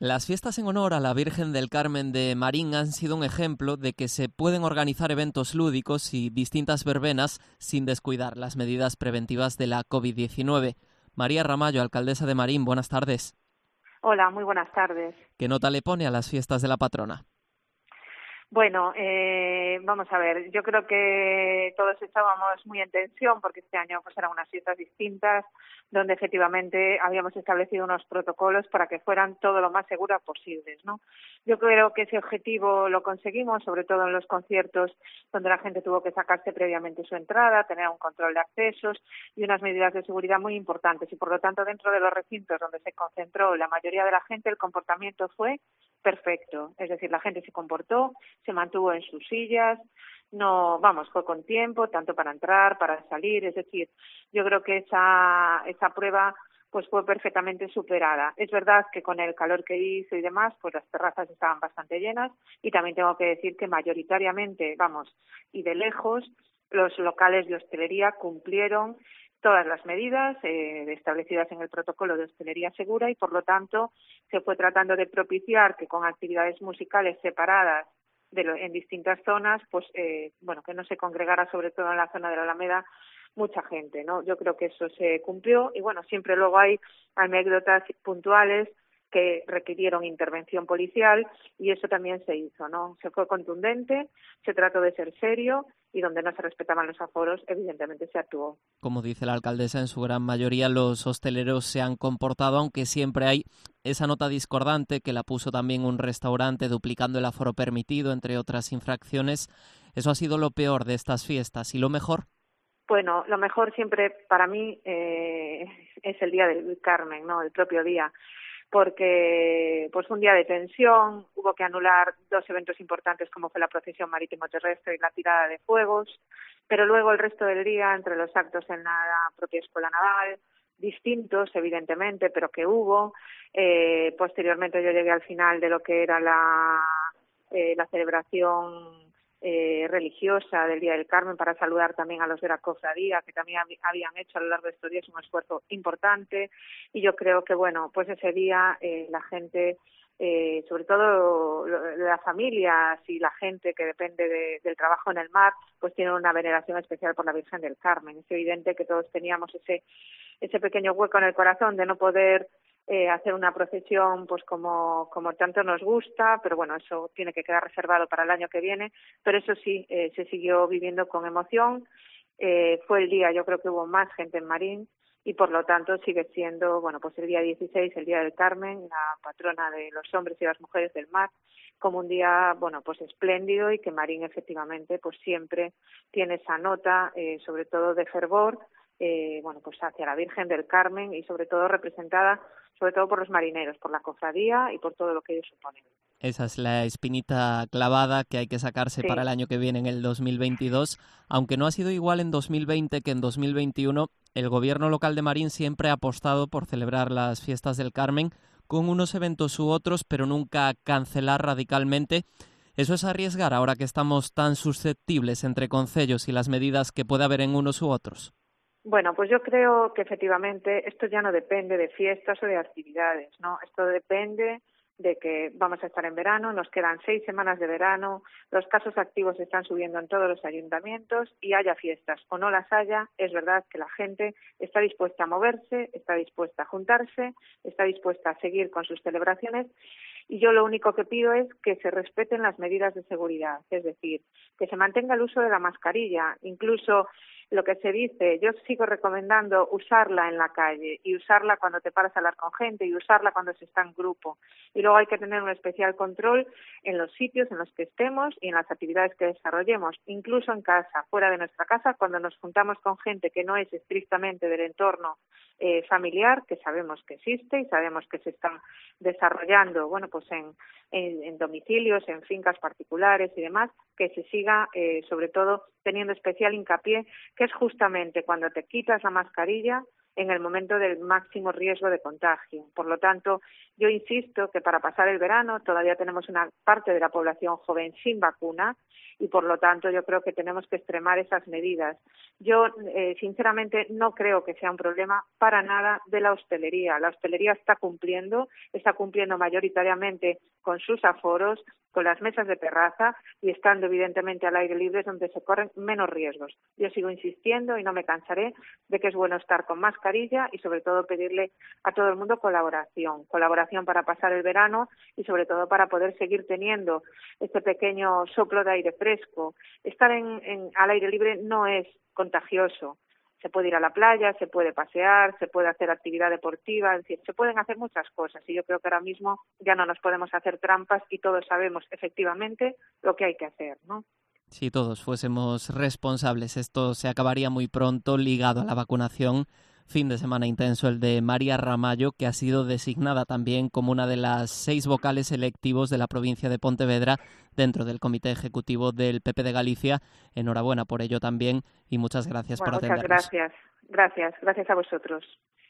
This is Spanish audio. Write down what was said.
Las fiestas en honor a la Virgen del Carmen de Marín han sido un ejemplo de que se pueden organizar eventos lúdicos y distintas verbenas sin descuidar las medidas preventivas de la COVID-19. María Ramallo, alcaldesa de Marín, buenas tardes. Hola, muy buenas tardes. ¿Qué nota le pone a las fiestas de la patrona? Bueno, vamos a ver, yo creo que todos estábamos muy en tensión porque este año pues eran unas fiestas distintas donde efectivamente habíamos establecido unos protocolos para que fueran todo lo más seguras posibles, ¿no? Yo creo que ese objetivo lo conseguimos, sobre todo en los conciertos donde la gente tuvo que sacarse previamente su entrada, tener un control de accesos y unas medidas de seguridad muy importantes y por lo tanto dentro de los recintos donde se concentró la mayoría de la gente el comportamiento fue perfecto, es decir, la gente se comportó, se mantuvo en sus sillas, fue con tiempo, tanto para entrar, para salir, es decir, yo creo que esa prueba pues fue perfectamente superada. Es verdad que con el calor que hizo y demás, pues las terrazas estaban bastante llenas y también tengo que decir que mayoritariamente, y de lejos, los locales de hostelería cumplieron todas las medidas establecidas en el protocolo de hostelería segura y, por lo tanto, se fue tratando de propiciar que con actividades musicales separadas en distintas zonas, que no se congregara, sobre todo en la zona de la Alameda, mucha gente, ¿no? Yo creo que eso se cumplió y, siempre luego hay anécdotas puntuales que requirieron intervención policial y eso también se hizo, ¿no? Se fue contundente, se trató de ser serio y donde no se respetaban los aforos, evidentemente se actuó. Como dice la alcaldesa, en su gran mayoría los hosteleros se han comportado, aunque siempre hay esa nota discordante que la puso también un restaurante duplicando el aforo permitido, entre otras infracciones. Eso ha sido lo peor de estas fiestas. ¿Y lo mejor? Bueno, lo mejor siempre para mí es el Día del Carmen, ¿no? El propio día, porque pues un día de tensión, hubo que anular dos eventos importantes como fue la procesión marítimo terrestre y la tirada de fuegos, pero luego el resto del día, entre los actos en la propia escuela naval, distintos evidentemente, pero que hubo, posteriormente yo llegué al final de lo que era la celebración religiosa del Día del Carmen para saludar también a los de la cofradía que también habían hecho a lo largo de estos días un esfuerzo importante y yo creo que pues ese día la gente sobre todo las familias y la gente que depende del trabajo en el mar pues tienen una veneración especial por la Virgen del Carmen. Es evidente que todos teníamos ese pequeño hueco en el corazón de no poder hacer una procesión pues como tanto nos gusta, pero eso tiene que quedar reservado para el año que viene, pero eso sí, se siguió viviendo con emoción, fue el día, yo creo que hubo más gente en Marín y por lo tanto sigue siendo, el día 16, el Día del Carmen, la patrona de los hombres y las mujeres del mar, como un día, espléndido y que Marín efectivamente pues siempre tiene esa nota, sobre todo de fervor, hacia la Virgen del Carmen y sobre todo representada sobre todo por los marineros, por la cofradía y por todo lo que ellos suponen. Esa es la espinita clavada que hay que sacarse para el Sí. año que viene, en el 2022. Aunque no ha sido igual en 2020 que en 2021, el gobierno local de Marín siempre ha apostado por celebrar las fiestas del Carmen con unos eventos u otros, pero nunca cancelar radicalmente. Eso es arriesgar ahora que estamos tan susceptibles entre concellos y las medidas que puede haber en unos u otros. Bueno, pues yo creo que efectivamente esto ya no depende de fiestas o de actividades, ¿no? Esto depende de que vamos a estar en verano, nos quedan 6 semanas de verano, los casos activos están subiendo en todos los ayuntamientos y haya fiestas o no las haya, es verdad que la gente está dispuesta a moverse, está dispuesta a juntarse, está dispuesta a seguir con sus celebraciones y yo lo único que pido es que se respeten las medidas de seguridad, es decir, que se mantenga el uso de la mascarilla, incluso lo que se dice, yo sigo recomendando usarla en la calle y usarla cuando te paras a hablar con gente y usarla cuando se está en grupo. Y luego hay que tener un especial control en los sitios en los que estemos y en las actividades que desarrollemos, incluso en casa, fuera de nuestra casa, cuando nos juntamos con gente que no es estrictamente del entorno familiar, que sabemos que existe y sabemos que se está desarrollando, en domicilios, en fincas particulares y demás, que se siga, sobre todo, teniendo especial hincapié, que es justamente cuando te quitas la mascarilla en el momento del máximo riesgo de contagio. Por lo tanto, yo insisto que para pasar el verano todavía tenemos una parte de la población joven sin vacuna y, por lo tanto, yo creo que tenemos que extremar esas medidas. Yo, sinceramente, no creo que sea un problema para nada de la hostelería. La hostelería está cumpliendo mayoritariamente con sus aforos, con las mesas de terraza y estando evidentemente al aire libre, es donde se corren menos riesgos. Yo sigo insistiendo y no me cansaré de que es bueno estar con mascarilla y sobre todo pedirle a todo el mundo colaboración para pasar el verano y sobre todo para poder seguir teniendo este pequeño soplo de aire fresco. Estar al aire libre no es contagioso. Se puede ir a la playa, se puede pasear, se puede hacer actividad deportiva, es decir, se pueden hacer muchas cosas y yo creo que ahora mismo ya no nos podemos hacer trampas y todos sabemos efectivamente lo que hay que hacer, ¿no? Si todos fuésemos responsables, esto se acabaría muy pronto ligado a la vacunación. Fin de semana intenso el de María Ramallo, que ha sido designada también como una de las 6 vocales electivos de la provincia de Pontevedra dentro del Comité Ejecutivo del PP de Galicia. Enhorabuena por ello también y muchas gracias por Bueno, muchas atendernos. gracias a vosotros.